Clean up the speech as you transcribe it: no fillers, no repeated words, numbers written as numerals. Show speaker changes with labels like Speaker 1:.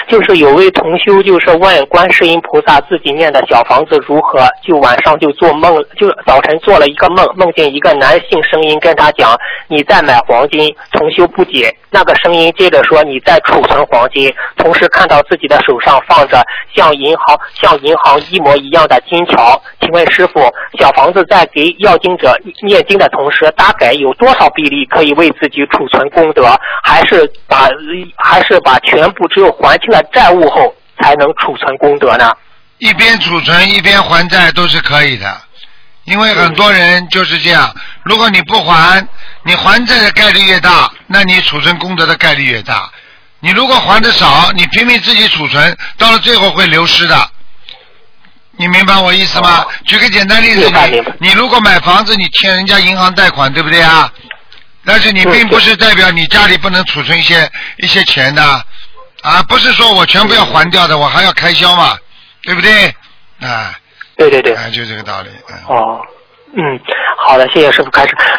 Speaker 1: 就是有位同修就是问观世音菩萨自己念的小房子如何，就晚上就做梦，就早晨做了一个梦，梦见一个男性声音跟他讲你在买黄金，同修不解，那个声音接着说你在储存黄金，同时看到自己的手上放着像银行一模一样的金条，请问师父，小房子在给要经者念经的同时，大概有多少比例可以为自己储存功德，还是把全部只有还清了债务后才能储存功德呢？
Speaker 2: 一边储存一边还债都是可以的，因为很多人就是这样，如果你不还，你还债的概率越大，那你储存功德的概率越大。你如果还的少，你拼命自己储存，到了最后会流失的。你明白我意思吗？举个简单例子，你如果买房子，你欠人家银行贷款，对不对啊？但是你并不是代表你家里不能储存一些钱的啊，不是说我全部要还掉的，我还要开销嘛，对不对？啊，
Speaker 1: 对，
Speaker 2: 就这个道理。
Speaker 1: 好的，谢谢师父开始。